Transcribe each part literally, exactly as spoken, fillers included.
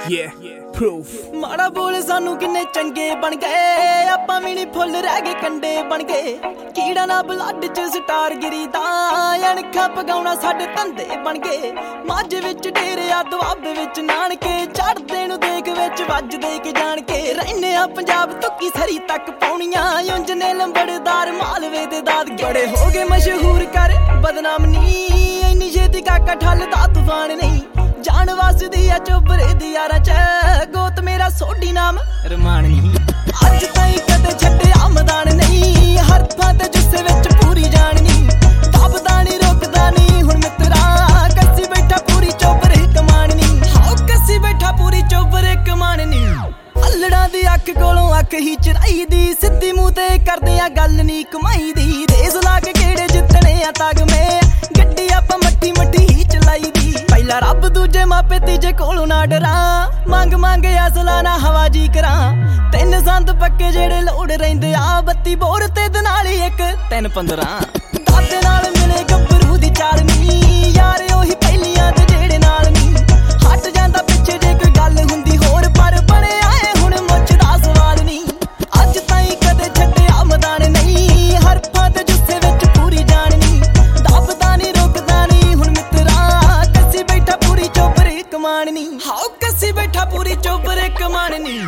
Yeah, proof. ਮਾੜਾ ਬੋਲ ਸਾਨੂੰ ਕਿੰਨੇ ਚੰਗੇ ਬਣ ਗਏ, ਆਪਾਂ ਵੀ ਨੀ ਫੁੱਲ ਰਹਿ ਗਏ ਕੰਡੇ ਬਣ ਗਏ। ਕੀੜਾ ਨਾ ਬਲੱਡ ਚ ਸਟਾਰ ਗਿਰੀ ਦਾ, ਅਣਖਾਂ ਪਗਾਉਣਾ ਸਾਡੇ ਧੰਦੇ ਬਣ ਗਏ। ਮੱਝ ਵਿੱਚ ਡੇਰਿਆ ਦੁਆਬੇ ਵਿੱਚ ਨਾਨਕੇ, ਚੜਦੇ ਨੂੰ ਦੇਖ ਵਿੱਚ ਵੱਜਦੇ ਕਿ ਜਾਣ ਕੇ। ਰਹਿੰਦੇ ਆ ਪੰਜਾਬ ਤੁੱਕੀ ਸਰੀ ਤੱਕ ਪਾਉਣੀਆਂ, ਉਂਝ ਨੇ ਲੰਬੜਦਾਰ ਮਾਲਵੇ ਦੇ ਦਾਦਕੇ। ਬੜੇ ਹੋ ਗਏ ਮਸ਼ਹੂਰ ਕਰ ਬਦਨਾਮ ਨੀ, ਇੰਨੀ ਛੇਤੀ ਕਾਕਾ ਠੱਲਦਾ ਤੂਫਾਨ ਨਹੀਂ। ਜਾਨ ਵਸਦੀ ਆ ਚੋਬਰੇ ਦੀ ਯਾਰਾਂ ਚ, ਗੋਤ ਮੇਰਾ ਸੋਢੀ ਨਾਮ ਰਮਾਨ ਨਹੀਂ। ਅੱਜ ਤਾਈਂ ਕਦੇ ਛੱਡਿਆ ਮੈਦਾਨ ਨਹੀਂ, ਹਰਫਾਂ ਤੇ ਜੁੱਸੇ ਵਿੱਚ ਪੂਰੀ ਜਾਨ ਨਹੀਂ। ਦਬਦਾ ਨੀ ਰੁਕਦਾ ਨੀ ਹੁਣ ਮਿੱਤਰਾ, ਕੱਸੀ ਬੈਠਾ ਪੂਰੀ ਚੋਬਰੇ ਕਮਾਨ ਨਹੀਂ। ਹਾਓ ਕੱਸੀ ਬੈਠਾ ਪੂਰੀ ਚੋਬਰੇ ਕਮਾਨ ਨਹੀਂ। ਅਲੜਾਂ ਦੀ ਅੱਖ ਕੋਲੋਂ ਅੱਖ ਹੀ ਚਰਾਈ ਦੀ, ਸਿੱਧੀ ਮੂੰਹ ਤੇ ਕਰਦੇ ਆ ਗੱਲ ਨੀ ਕਮਾਈ ਦੀ। ਰੇਸ ਲਾ ਕੇ ਕਿਹੜੇ ਜਿੱਤਣੇ ਆ ਤਗਮੇ, ਗੱਡੀ ਆਪਾਂ ਮੱਠੀ ਮੱਠੀ ਹੀ ਚਲਾਈ ਦੀ। ਪਹਿਲਾ ਰੱਬ ਦੂਜੇ ਮਾਪੇ ਤੀਜੇ ਕੋਲੋਂ ਨਾ ਡਰਾਂ, ਮੰਗ ਮੰਗ ਅਸਲਾ ਨਾ ਹਵਾ ਜੀ ਕਰਾਂ। ਤਿੰਨ ਸੰਦ ਪੱਕੇ ਜਿਹੜੇ ਲੋੜ ਰਹਿੰਦੇ ਆ, ਬੱਤੀ ਬੋਰ ਤੇ ਦਨਾਲੀ ਇੱਕ ਤਿੰਨ ਪੰਦਰਾਂ। ਦਾਦੇ ਨਾਲ ਮਿਲੇ ਗੱਭਰੂ ਦੀ ਚਾਲ ਨੀ, ਯਾਰ ਉਹੀ ਪਹਿਲੀਆਂ ਤੇ ਜਿਹੜੇ ਨਾਲ ਨੀ। ਹਟ ਜਾਂਦਾ ਪਿੱਛੇ ਜੇ ਕੋਈ ਗੱਲ ਹੁੰਦੀ ਹੋਰ, ਪਰ ਬਣੇ ਆਏ ਹੁਣ ਮੁੱਛ ਦਾ ਸਵਾਲ ਨੀ। ਅੱਜ ਤਾਈਂ ਕਦੇ ਛੱਡਿਆ ਮੈਦਾਨ ਨਹੀਂ, ਹਰਫਾਂ ਤੇ ਜੁੱਸੇ ਵਿੱਚ ਪੂਰੀ ਜਾਨ ਨੀ। ਦਬਦਾ ਨੀ ਰੁਕਦਾ ਨੀ ਹੁਣ ਮਿੱਤਰਾ, ਕੱਸੀ ਬੈਠਾ ਪੂਰੀ ਚੋਬਰੇ ਕਮਾਨ ਨੀ। ਹਾਓ ਕੱਸੀ ਬੈਠਾ ਪੂਰੀ ਚੋਬਰੇ ਕਮਾਨ ਨੀ।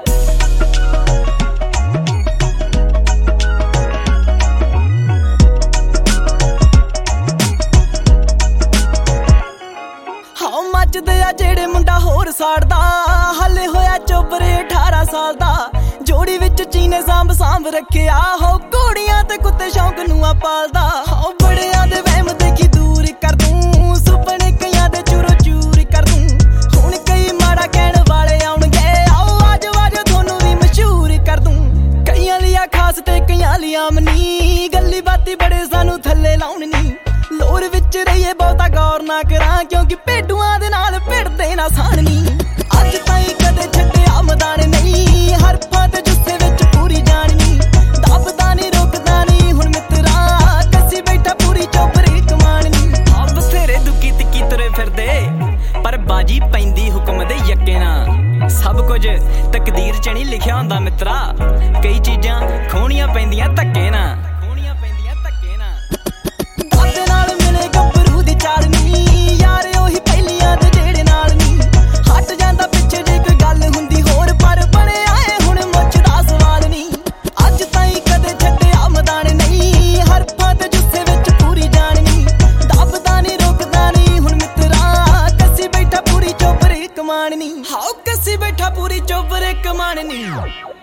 ਮੱਚਦੇ ਆ ਜਿਹੜੇ ਮੁੰਡਾ ਹੋਰ ਸਾੜਦਾ, ਹਲੇ ਹੋਇਆ ਚੋਬਰੇ ਅਠਾਰਾਂ ਸਾਲ ਦਾ। ਜੋੜੀ ਵਿੱਚ ਚੀਨੇ ਸਾਂਭ ਸਾਂਭ ਰੱਖਿਆ, ਹੋ ਘੋੜੀਆਂ ਤੇ ਕੁੱਤੇ ਸ਼ੌਂਕ ਨੂੰ ਆ ਪਾਲਦਾ। ਹੋ ਬੜਿਆਂ ਦੇ ਵਹਿਮ ਦੇਖੀ ਦੂਰ ਕਰ ਦੂੰ, ਸੁਪਨੇ ਕਈਆਂ ਦੇ ਚੂਰੋ ਚੂਰ ਕਰ ਦੂੰ। ਹੁਣ ਕਈ ਮਾੜਾ ਕਹਿਣ ਵਾਲੇ ਆਉਣਗੇ, ਆਓ ਆਜੋ ਆਜੋ ਤੁਹਾਨੂੰ ਵੀ ਮਸ਼ਹੂਰ ਕਰ ਦੂੰ। ਕਈਆਂ ਲਈ ਆ ਖਾਸ ਤੇ ਕਈਆਂ ਲਈ ਆਮ ਨੀ, ਗੱਲੀ ਬਾਤੀ ਬੜੇ ਸਾਨੂੰ ਥੱਲੇ ਲਾਉਣ ਨੀ। ਲੋਰ ਵਿੱਚ ਰਹੀਏ ਬਹੁਤਾ ਗੌਰ ਨਾ ਕਰਾਂ, ਕਿਉਂਕਿ ਭੇਡੂਆਂ ਦੇ ਨਾਲ ਭਿੜਦੇ ਨਾ ਸਾਣ ਨੀ। ਅੱਜ ਤਾਈਂ ਕਦੇ ਛੱਡਿਆ ਮੈਦਾਨ ਨਹੀਂ, ਹਰਫਾਂ ਤੇ ਜੁੱਸੇ ਵਿੱਚ ਪੂਰੀ ਜਾਨ ਨੀ। ਦਬਦਾ ਨੀ ਰੁਕਦਾ ਨੀ ਹੁਣ ਮਿੱਤਰਾ, ਕੱਸੀ ਬੈਠਾ ਪੂਰੀ ਚੋਬਰੇ ਕਮਾਨ ਨੀ। ਆ ਬਥੇਰੇ ਦੁੱਕੀ ਤਿੱਕੀ ਤੁਰੇ ਫਿਰਦੇ, ਪਰ ਬਾਜੀ ਪੈਂਦੀ ਹੁਕਮ ਦੇ ਯੱਕੇ ਨਾ। ਸਭ ਕੁਝ ਤਕਦੀਰ ਚ ਨਹੀਂ ਲਿਖਿਆ ਹੁੰਦਾ ਮਿੱਤਰਾ, ਕਈ ਚੀਜ਼ਾਂ ਖੋਣੀਆਂ ਪੈਂਦੀਆਂ ਧੱਕੇ ਨਾ। ਹਾਓ ਕੱਸੀ ਬੈਠਾ ਪੂਰੀ ਚੋਬਰੇ ਕਮਾਨ ਨੀ।